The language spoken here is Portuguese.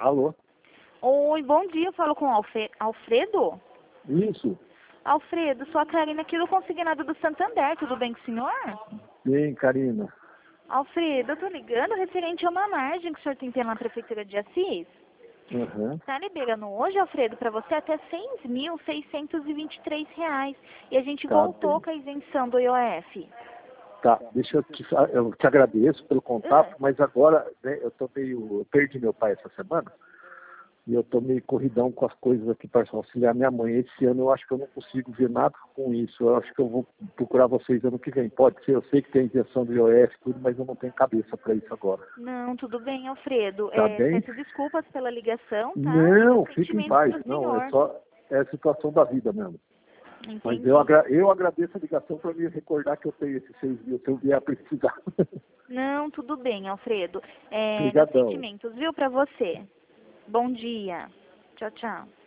Alô? Oi, bom dia. Eu falo com o Alfredo? Isso. Alfredo, sou a Karina aqui do Consignado do Santander. Tudo bem com o senhor? Bem, Karina. Alfredo, eu tô ligando referente a uma margem que o senhor tem que ter na Prefeitura de Assis. Uhum. Tá liberando hoje, Alfredo, para você até R$ 6.623. E a gente Tá voltou bem. com a isenção do IOF. Tá, eu te agradeço pelo contato, mas agora, né, eu perdi meu pai essa semana, e eu tô meio corridão com as coisas aqui para auxiliar minha mãe. Esse ano eu acho que eu não consigo ver nada com isso. Eu acho que eu vou procurar vocês ano que vem. Pode ser, eu sei que tem isenção do IOF e tudo, mas eu não tenho cabeça para isso agora. Não, tudo bem, Alfredo. Tá bem? Peço desculpas pela ligação, tá? E Não, meus fique em sentimentos paz. pro Não, senhor. é a situação da vida mesmo. Mas Entendi. eu agradeço a ligação para me recordar que eu tenho esses 6.000 se eu vier a precisar. Não, tudo bem, Alfredo. Meus Obrigadão. sentimentos, viu, pra você. Bom dia. Tchau, tchau.